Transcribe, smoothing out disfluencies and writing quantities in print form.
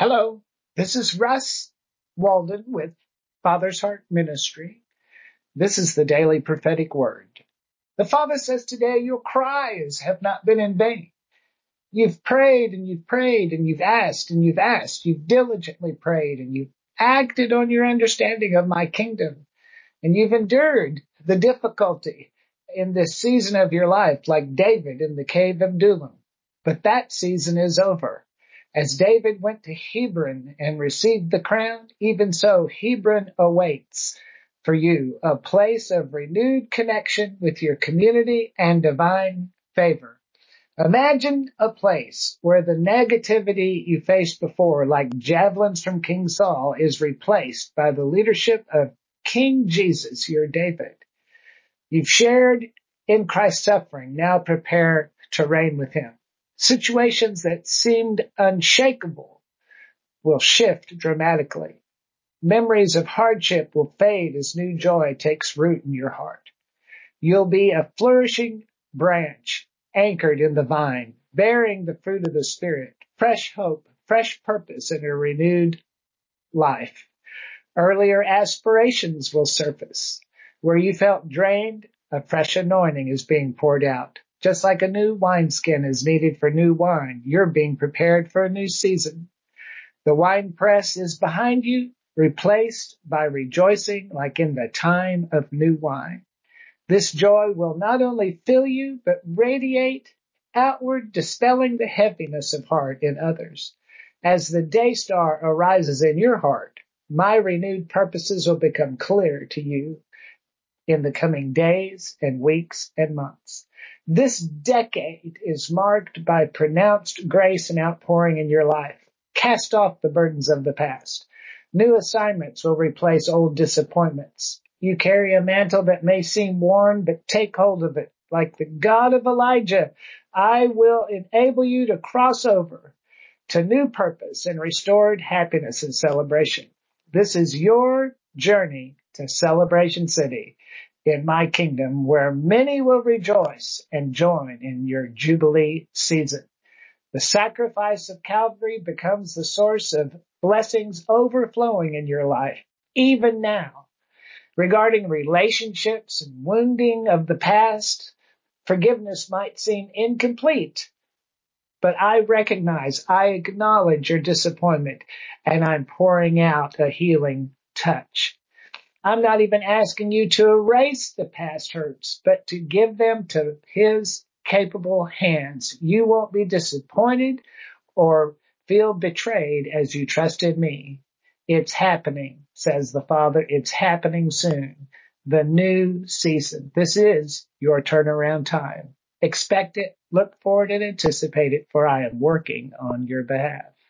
Hello, this is Russ Walden with Father's Heart Ministry. This is the Daily Prophetic Word. The Father says today, your cries have not been in vain. You've prayed and you've prayed and you've asked and you've asked. You've diligently prayed and you've acted on your understanding of my kingdom. And you've endured the difficulty in this season of your life, like David in the cave of Adullam. But that season is over. As David went to Hebron and received the crown, even so Hebron awaits for you, a place of renewed connection with your community and divine favor. Imagine a place where the negativity you faced before, like javelins from King Saul, is replaced by the leadership of King Jesus, your David. You've shared in Christ's suffering. Now prepare to reign with him. Situations that seemed unshakable will shift dramatically. Memories of hardship will fade as new joy takes root in your heart. You'll be a flourishing branch anchored in the vine, bearing the fruit of the Spirit, fresh hope, fresh purpose, and a renewed life. Earlier aspirations will surface. Where you felt drained, a fresh anointing is being poured out. Just like a new wineskin is needed for new wine, you're being prepared for a new season. The wine press is behind you, replaced by rejoicing like in the time of new wine. This joy will not only fill you, but radiate outward, dispelling the heaviness of heart in others. As the day star arises in your heart, my renewed purposes will become clear to you in the coming days and weeks and months. This decade is marked by pronounced grace and outpouring in your life. Cast off the burdens of the past. New assignments will replace old disappointments. You carry a mantle that may seem worn, but take hold of it. Like the God of Elijah, I will enable you to cross over to new purpose and restored happiness and celebration. This is your journey to Celebration City in my kingdom, where many will rejoice and join in your Jubilee season. The sacrifice of Calvary becomes the source of blessings overflowing in your life, even now. Regarding relationships and wounding of the past, forgiveness might seem incomplete, but I acknowledge your disappointment, and I'm pouring out a healing touch. I'm not even asking you to erase the past hurts, but to give them to his capable hands. You won't be disappointed or feel betrayed as you trusted me. It's happening, says the Father. It's happening soon. The new season. This is your turnaround time. Expect it, look for it, and anticipate it, for I am working on your behalf.